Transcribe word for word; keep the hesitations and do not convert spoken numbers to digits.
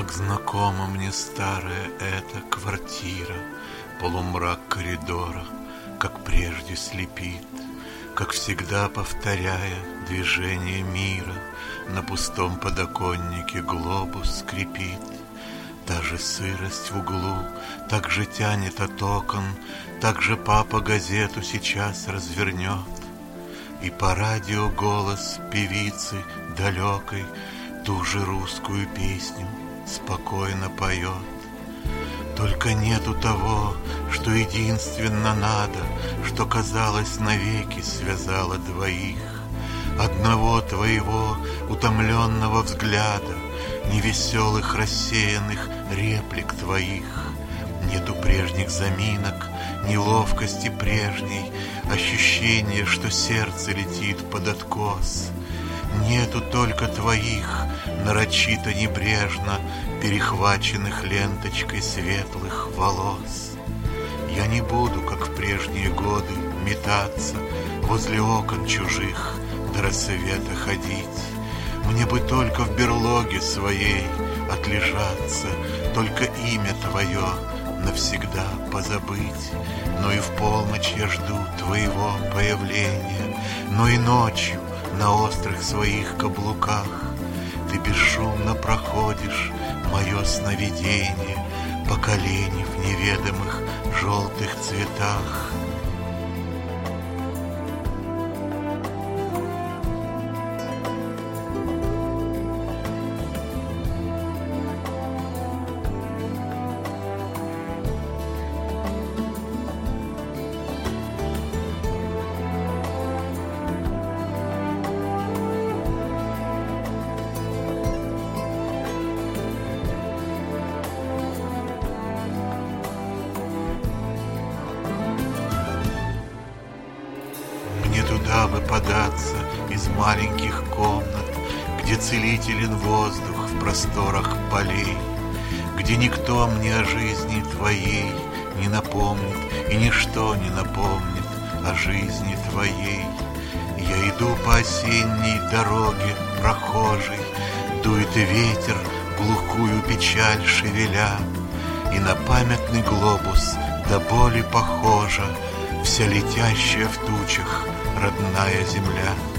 Как знакома мне старая эта квартира, полумрак коридора, как прежде слепит, как всегда повторяя движение мира, на пустом подоконнике глобус скрипит. Та же сырость в углу, так же тянет от окон, так же папа газету сейчас развернет, и по радио голос певицы далекой ту же русскую песню спокойно поет. Только нету того, что единственно надо, что, казалось, навеки связало двоих. Одного твоего утомленного взгляда, невеселых рассеянных реплик твоих. Нету прежних заминок, неловкости прежней, ощущения, что сердце летит под откос. Нету только твоих, нарочито небрежно перехваченных ленточкой светлых волос. Я не буду, как в прежние годы, метаться возле окон чужих, до рассвета ходить. Мне бы только в берлоге своей отлежаться, только имя твое навсегда позабыть. Но и в полночь я жду твоего появления, но и ночью на острых своих каблуках ты бесшумно проходишь мое сновидение по колени в неведомых желтых цветах. Туда бы податься из маленьких комнат, где целителен воздух в просторах полей, где никто мне о жизни твоей не напомнит, и ничто не напомнит о жизни твоей. Я иду по осенней дороге прохожей, дует ветер, глухую печаль шевеля, и на памятный глобус до боли похожа вся летящая в тучах родная земля.